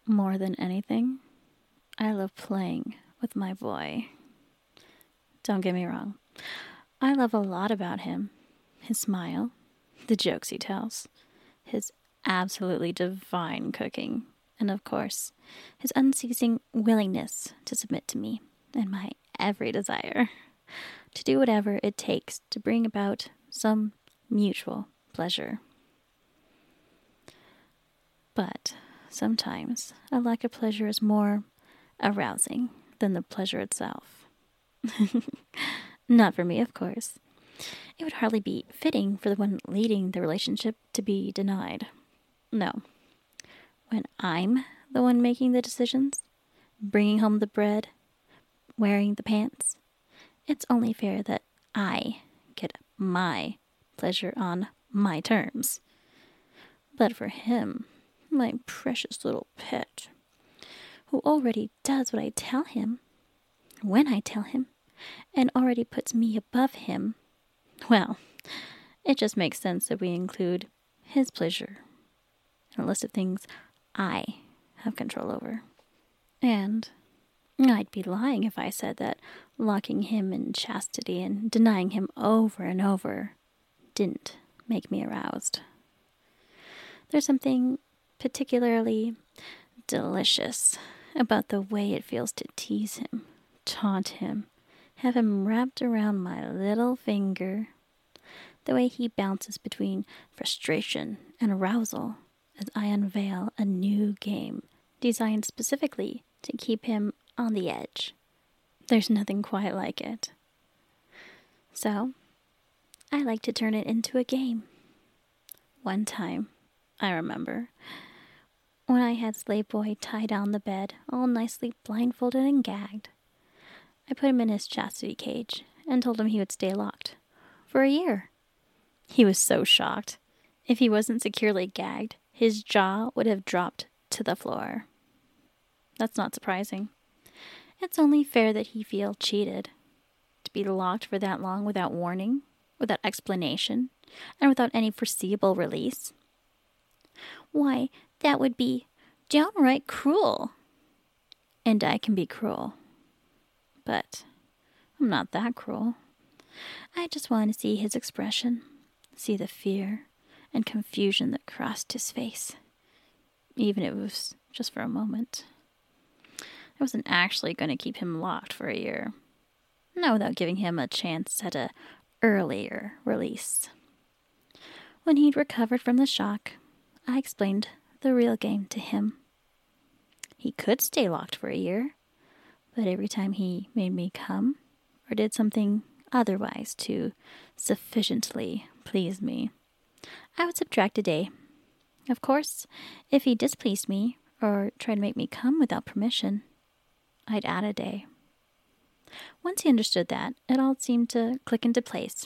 More than anything, I love playing with my boy. Don't get me wrong. I love a lot about him. His smile, the jokes he tells, his absolutely divine cooking, and of course, his unceasing willingness to submit to me and my every desire, to do whatever it takes to bring about some mutual pleasure. But sometimes a lack of pleasure is more arousing than the pleasure itself. Not for me, of course. It would hardly be fitting for the one leading the relationship to be denied. No. When I'm the one making the decisions, bringing home the bread, wearing the pants, it's only fair that I get my pleasure on my terms. But for him, my precious little pet, who already does what I tell him, when I tell him, and already puts me above him, well, it just makes sense that we include his pleasure in a list of things I have control over. And I'd be lying if I said that locking him in chastity and denying him over and over didn't make me aroused. There's something particularly delicious about the way it feels to tease him, taunt him, have him wrapped around my little finger, the way he bounces between frustration and arousal as I unveil a new game designed specifically to keep him on the edge. There's nothing quite like it. So, I like to turn it into a game. One time, I remember, when I had Slave Boy tied on the bed, all nicely blindfolded and gagged, I put him in his chastity cage and told him he would stay locked for a year. He was so shocked. If he wasn't securely gagged, his jaw would have dropped to the floor. That's not surprising. It's only fair that he feel cheated. To be locked for that long without warning, without explanation, and without any foreseeable release. Why, that would be downright cruel. And I can be cruel. But I'm not that cruel. I just want to see his expression, see the fear and confusion that crossed his face, even if it was just for a moment. I wasn't actually going to keep him locked for a year, not without giving him a chance at an earlier release. When he'd recovered from the shock, I explained the real game to him. He could stay locked for a year, but every time he made me come or did something otherwise to sufficiently please me, I would subtract a day. Of course, if he displeased me or tried to make me come without permission, I'd add a day. Once he understood that, it all seemed to click into place.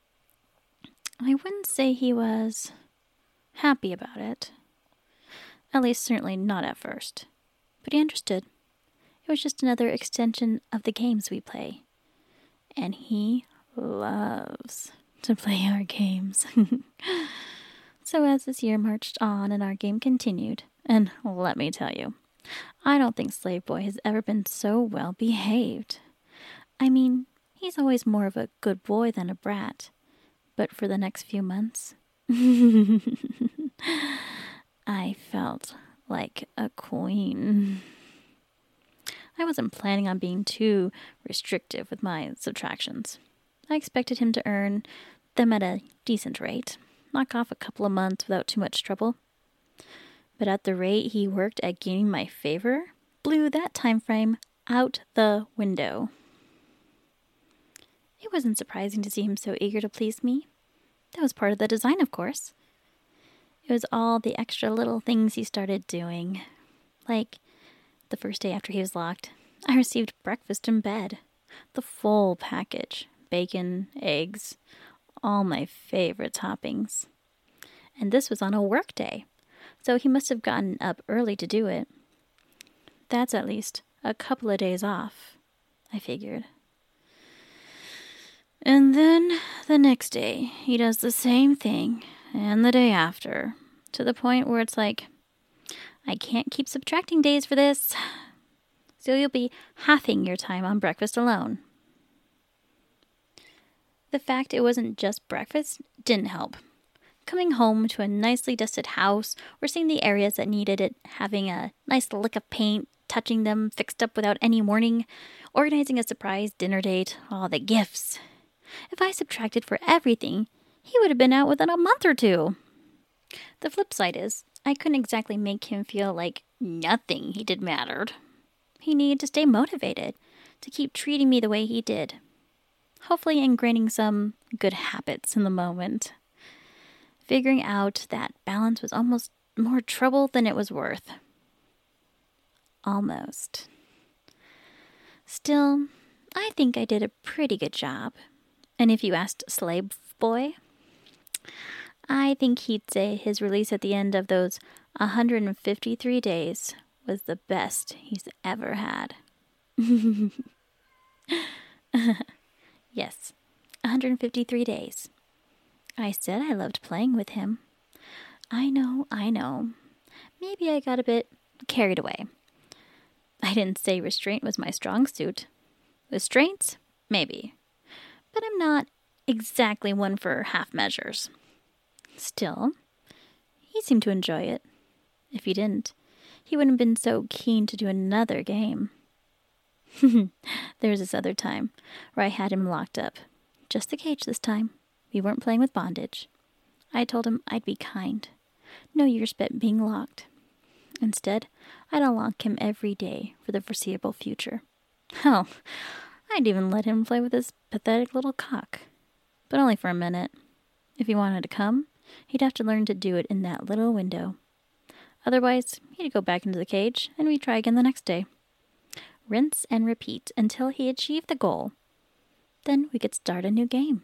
I wouldn't say he was happy about it. At least certainly not at first. But he understood. It was just another extension of the games we play. And he loves to play our games. So as this year marched on and our game continued, and let me tell you, I don't think Slave Boy has ever been so well behaved. I mean, he's always more of a good boy than a brat. But for the next few months, I felt like a queen. I wasn't planning on being too restrictive with my subtractions. I expected him to earn them at a decent rate, knock off a couple of months without too much trouble. But at the rate he worked at gaining my favor, blew that time frame out the window. It wasn't surprising to see him so eager to please me. That was part of the design, of course. It was all the extra little things he started doing. Like, the first day after he was locked, I received breakfast in bed. The full package. Bacon, eggs, all my favorite toppings. And this was on a work day, so he must have gotten up early to do it. That's at least a couple of days off, I figured. And then the next day, he does the same thing, and the day after, to the point where it's like, I can't keep subtracting days for this. So you'll be halving your time on breakfast alone. The fact it wasn't just breakfast didn't help. Coming home to a nicely dusted house or seeing the areas that needed it having a nice lick of paint, touching them fixed up without any warning, organizing a surprise dinner date, all the gifts. If I subtracted for everything, he would have been out within a month or two. The flip side is, I couldn't exactly make him feel like nothing he did mattered. He needed to stay motivated, to keep treating me the way he did. Hopefully ingraining some good habits in the moment. Figuring out that balance was almost more trouble than it was worth. Almost. Still, I think I did a pretty good job. And if you asked Slave Boy, I think he'd say his release at the end of those 153 days was the best he's ever had. Yes, 153 days. I said I loved playing with him. I know. Maybe I got a bit carried away. I didn't say restraint was my strong suit. Restraints? Maybe. But I'm not exactly one for half measures. Still, he seemed to enjoy it. If he didn't, he wouldn't have been so keen to do another game. There was this other time where I had him locked up. Just the cage this time. We weren't playing with bondage. I told him I'd be kind. No years spent being locked. Instead, I'd unlock him every day for the foreseeable future. Hell, I'd even let him play with his pathetic little cock. But only for a minute. If he wanted to come, he'd have to learn to do it in that little window. Otherwise, he'd go back into the cage, and we'd try again the next day. Rinse and repeat until he achieved the goal. Then we could start a new game.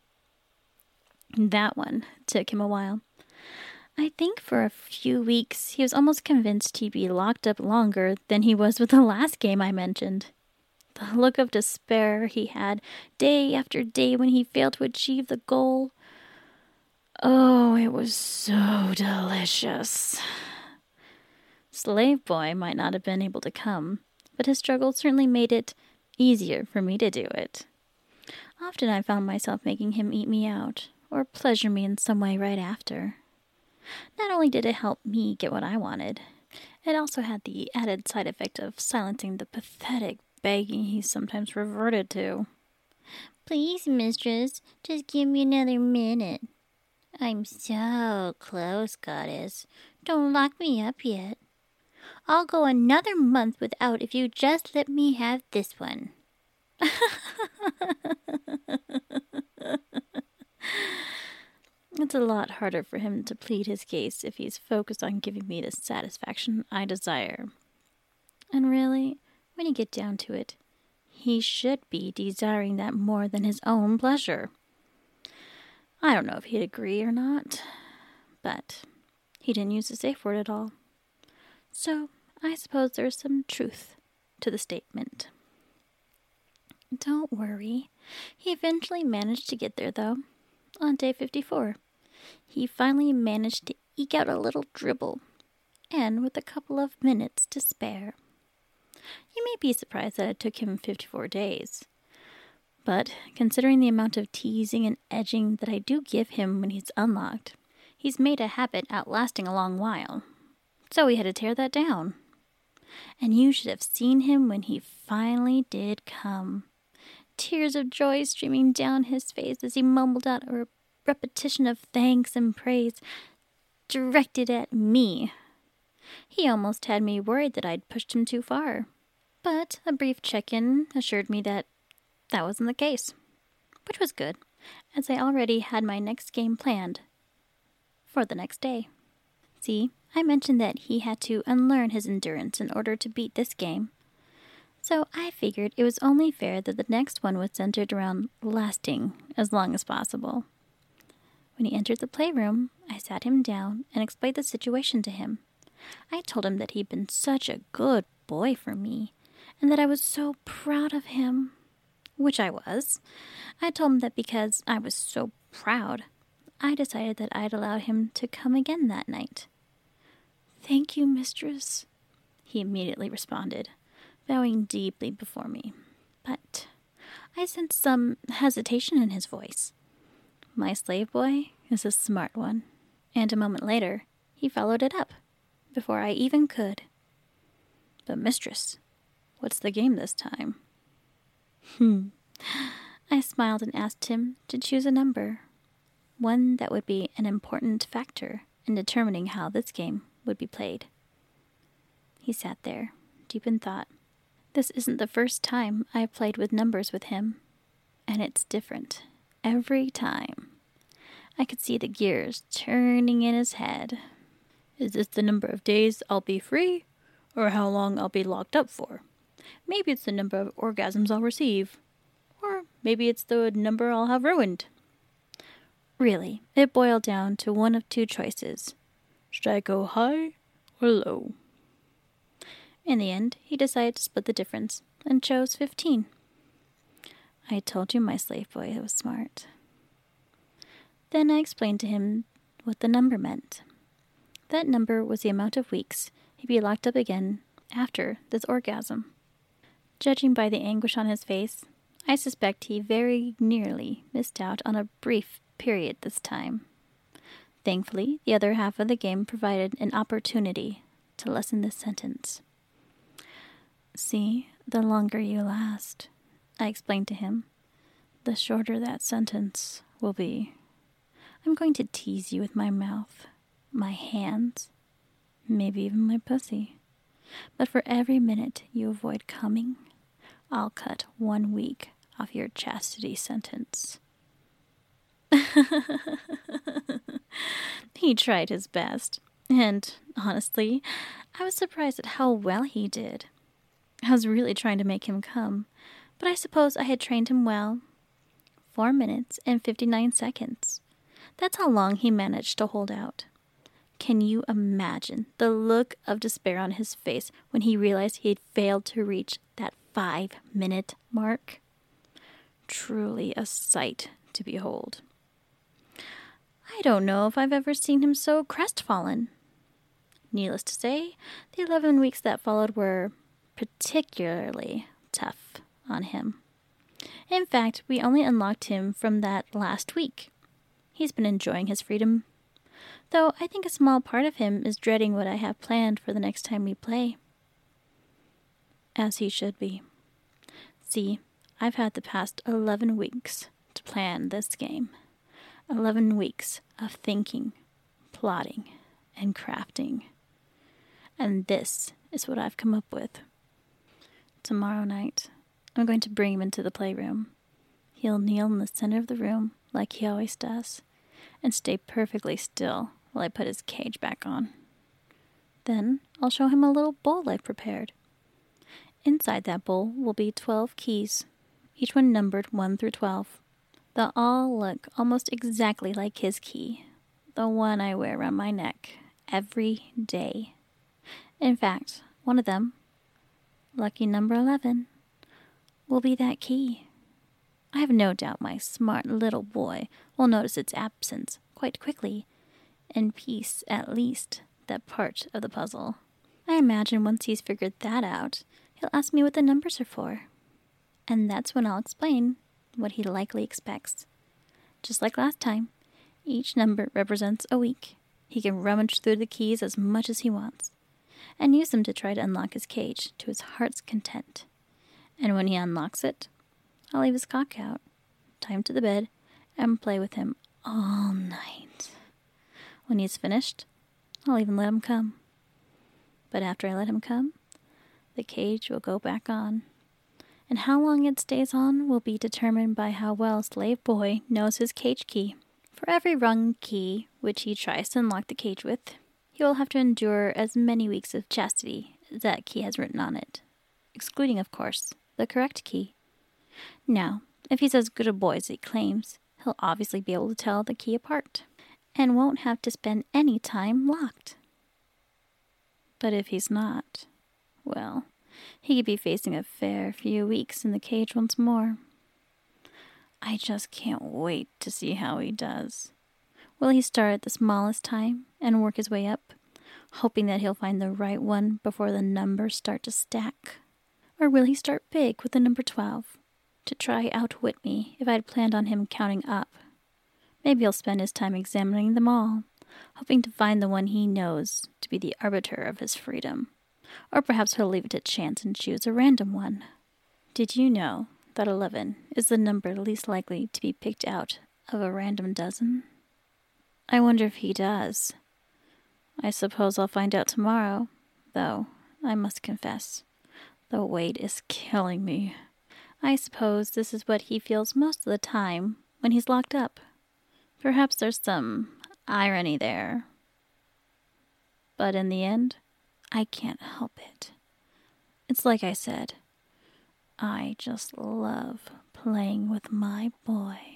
That one took him a while. I think for a few weeks he was almost convinced he'd be locked up longer than he was with the last game I mentioned. The look of despair he had day after day when he failed to achieve the goal. Oh, it was so delicious. Slave Boy might not have been able to come, but his struggle certainly made it easier for me to do it. Often I found myself making him eat me out, or pleasure me in some way right after. Not only did it help me get what I wanted, it also had the added side effect of silencing the pathetic begging he sometimes reverted to. Please, mistress, just give me another minute. I'm so close, goddess. Don't lock me up yet. I'll go another month without if you just let me have this one. It's a lot harder for him to plead his case if he's focused on giving me the satisfaction I desire. And really, when you get down to it, he should be desiring that more than his own pleasure. I don't know if he'd agree or not, but he didn't use the safe word at all. So I suppose there's some truth to the statement. Don't worry. He eventually managed to get there, though. On day 54, he finally managed to eke out a little dribble, and with a couple of minutes to spare. You may be surprised that it took him 54 days. But considering the amount of teasing and edging that I do give him when he's unlocked, he's made a habit outlasting a long while. So we had to tear that down. And you should have seen him when he finally did come. Tears of joy streaming down his face as he mumbled out a repetition of thanks and praise directed at me. He almost had me worried that I'd pushed him too far. But a brief check-in assured me that wasn't the case, which was good, as I already had my next game planned for the next day. See, I mentioned that he had to unlearn his endurance in order to beat this game. So I figured it was only fair that the next one was centered around lasting as long as possible. When he entered the playroom, I sat him down and explained the situation to him. I told him that he'd been such a good boy for me, and that I was so proud of him. Which I was. I told him that because I was so proud, I decided that I'd allow him to come again that night. Thank you, mistress, he immediately responded, bowing deeply before me. But I sensed some hesitation in his voice. My slave boy is a smart one. And a moment later, he followed it up, before I even could. But mistress, what's the game this time? I smiled and asked him to choose a number, one that would be an important factor in determining how this game would be played. He sat there, deep in thought. This isn't the first time I've played with numbers with him, and it's different every time. I could see the gears turning in his head. Is this the number of days I'll be free, or how long I'll be locked up for? Maybe it's the number of orgasms I'll receive, or maybe it's the number I'll have ruined. Really, it boiled down to one of two choices. Should I go high or low? In the end, he decided to split the difference and chose 15. I told you my slave boy was smart. Then I explained to him what the number meant. That number was the amount of weeks he'd be locked up again after this orgasm. Judging by the anguish on his face, I suspect he very nearly missed out on a brief period this time. Thankfully, the other half of the game provided an opportunity to lessen this sentence. See, the longer you last, I explained to him, the shorter that sentence will be. I'm going to tease you with my mouth, my hands, maybe even my pussy. But for every minute you avoid coming, I'll cut 1 week off your chastity sentence. He tried his best, and honestly, I was surprised at how well he did. I was really trying to make him come, but I suppose I had trained him well. 4 minutes and 59 seconds. That's how long he managed to hold out. Can you imagine the look of despair on his face when he realized he had failed to reach that 5-minute mark? Truly a sight to behold. I don't know if I've ever seen him so crestfallen. Needless to say, the 11 weeks that followed were particularly tough on him. In fact, we only unlocked him from that last week. He's been enjoying his freedom, though I think a small part of him is dreading what I have planned for the next time we play. As he should be. See, I've had the past 11 weeks to plan this game. 11 weeks of thinking, plotting, and crafting. And this is what I've come up with. Tomorrow night, I'm going to bring him into the playroom. He'll kneel in the center of the room, like he always does, and stay perfectly still while I put his cage back on. Then I'll show him a little bowl I've prepared. Inside that bowl will be 12 keys, each one numbered 1 through 12. They'll all look almost exactly like his key, the one I wear around my neck every day. In fact, one of them, lucky number 11, will be that key. I have no doubt my smart little boy will notice its absence quite quickly, and piece, at least, that part of the puzzle. I imagine once he's figured that out, he'll ask me what the numbers are for. And that's when I'll explain what he likely expects. Just like last time, each number represents a week. He can rummage through the keys as much as he wants, and use them to try to unlock his cage to his heart's content. And when he unlocks it, I'll leave his cock out, tie him to the bed, and play with him all night. When he's finished, I'll even let him come. But after I let him come, the cage will go back on. And how long it stays on will be determined by how well Slave Boy knows his cage key. For every rung key which he tries to unlock the cage with, he will have to endure as many weeks of chastity as that key has written on it, excluding, of course, the correct key. Now, if he's as good a boy as he claims, he'll obviously be able to tell the key apart, and won't have to spend any time locked. But if he's not, well, he could be facing a fair few weeks in the cage once more. I just can't wait to see how he does. Will he start at the smallest time and work his way up, hoping that he'll find the right one before the numbers start to stack? Or will he start big with the number 12 to try outwit me if I had planned on him counting up? Maybe he'll spend his time examining them all, hoping to find the one he knows to be the arbiter of his freedom. Or perhaps he'll leave it to chance and choose a random one. Did you know that 11 is the number least likely to be picked out of a random dozen? I wonder if he does. I suppose I'll find out tomorrow, though I must confess, the weight is killing me. I suppose this is what he feels most of the time when he's locked up. Perhaps there's some irony there. But in the end, I can't help it. It's like I said, I just love playing with my boy.